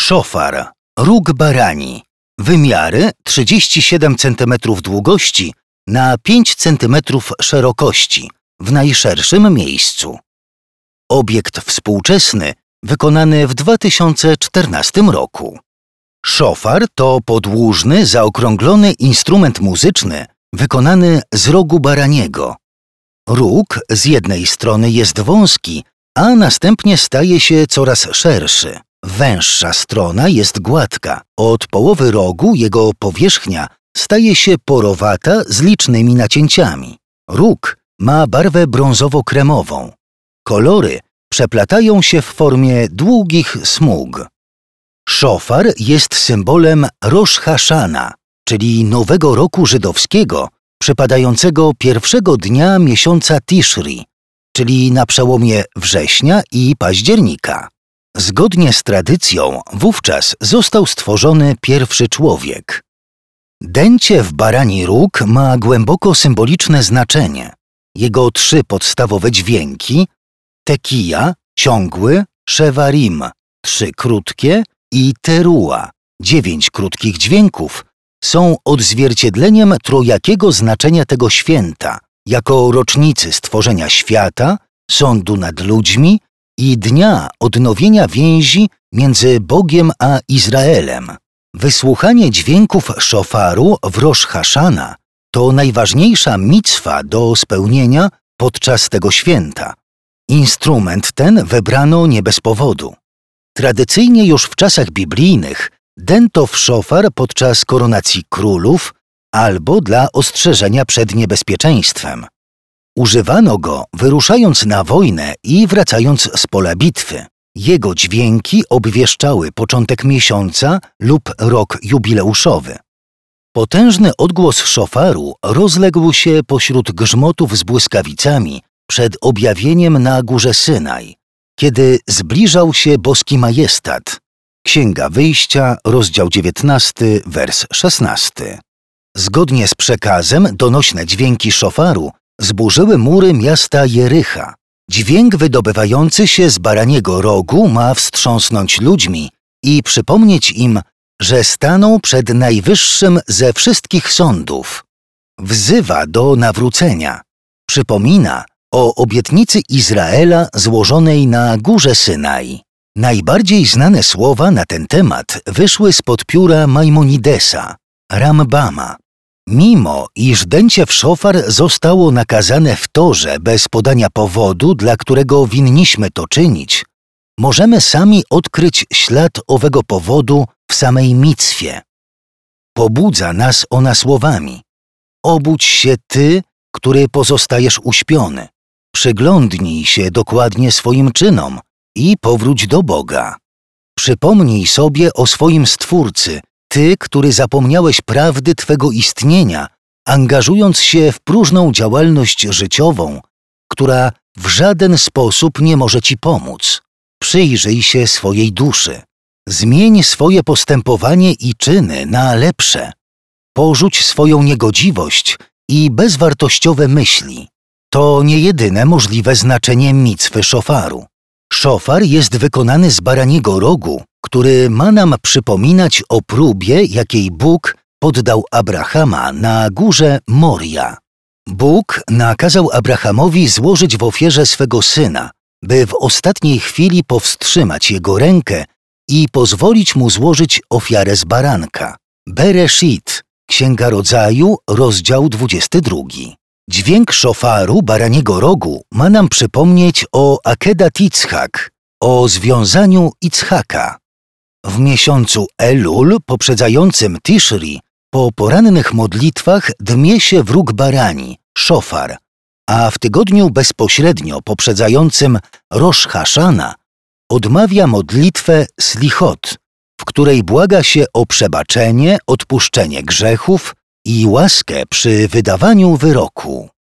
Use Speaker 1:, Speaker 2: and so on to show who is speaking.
Speaker 1: Szofar, róg barani. Wymiary 37 cm długości na 5 cm szerokości w najszerszym miejscu. Obiekt współczesny wykonany w 2014 roku. Szofar to podłużny, zaokrąglony instrument muzyczny wykonany z rogu baraniego. Róg z jednej strony jest wąski, a następnie staje się coraz szerszy. Węższa strona jest gładka. Od połowy rogu jego powierzchnia staje się porowata z licznymi nacięciami. Róg ma barwę brązowo-kremową. Kolory przeplatają się w formie długich smug. Szofar jest symbolem Rosh Hashana, czyli Nowego Roku Żydowskiego, przypadającego pierwszego dnia miesiąca Tishri, czyli na przełomie września i października. Zgodnie z tradycją wówczas został stworzony pierwszy człowiek. Dęcie w barani róg ma głęboko symboliczne znaczenie. Jego 3 podstawowe dźwięki – tekija, ciągły, szewarim, 3 krótkie i terua, 9 krótkich dźwięków – są odzwierciedleniem trojakiego znaczenia tego święta, jako rocznicy stworzenia świata, sądu nad ludźmi i dnia odnowienia więzi między Bogiem a Izraelem. Wysłuchanie dźwięków szofaru w Rosh Hashana to najważniejsza micwa do spełnienia podczas tego święta. Instrument ten wybrano nie bez powodu. Tradycyjnie już w czasach biblijnych dęto w szofar podczas koronacji królów albo dla ostrzeżenia przed niebezpieczeństwem. Używano go wyruszając na wojnę i wracając z pola bitwy. Jego dźwięki obwieszczały początek miesiąca lub rok jubileuszowy. Potężny odgłos szofaru rozległ się pośród grzmotów z błyskawicami przed objawieniem na górze Synaj, kiedy zbliżał się boski majestat. Księga Wyjścia, rozdział 19, wers 16. Zgodnie z przekazem donośne dźwięki szofaru zburzyły mury miasta Jericha. Dźwięk wydobywający się z baraniego rogu ma wstrząsnąć ludźmi i przypomnieć im, że staną przed najwyższym ze wszystkich sądów. Wzywa do nawrócenia. Przypomina o obietnicy Izraela złożonej na górze Synaj. Najbardziej znane słowa na ten temat wyszły spod pióra Majmonidesa, Rambama. Mimo iż dęcie w szofar zostało nakazane w Torze bez podania powodu, dla którego winniśmy to czynić, możemy sami odkryć ślad owego powodu w samej micwie. Pobudza nas ona słowami: obudź się ty, który pozostajesz uśpiony. Przyglądnij się dokładnie swoim czynom i powróć do Boga. Przypomnij sobie o swoim Stwórcy, ty, który zapomniałeś prawdy twego istnienia, angażując się w próżną działalność życiową, która w żaden sposób nie może ci pomóc. Przyjrzyj się swojej duszy. Zmień swoje postępowanie i czyny na lepsze. Porzuć swoją niegodziwość i bezwartościowe myśli. To nie jedyne możliwe znaczenie micwy szofaru. Szofar jest wykonany z baraniego rogu, który ma nam przypominać o próbie, jakiej Bóg poddał Abrahama na górze Moria. Bóg nakazał Abrahamowi złożyć w ofierze swego syna, by w ostatniej chwili powstrzymać jego rękę i pozwolić mu złożyć ofiarę z baranka. Bereshit, Księga Rodzaju, rozdział 22. Dźwięk szofaru baraniego rogu ma nam przypomnieć o Akedat Yitzhak, o związaniu Itzhaka. W miesiącu Elul poprzedzającym Tishri po porannych modlitwach dmie się w róg barani, szofar, a w tygodniu bezpośrednio poprzedzającym Rosh Hashana odmawia modlitwę Slichot, w której błaga się o przebaczenie, odpuszczenie grzechów i łaskę przy wydawaniu wyroku.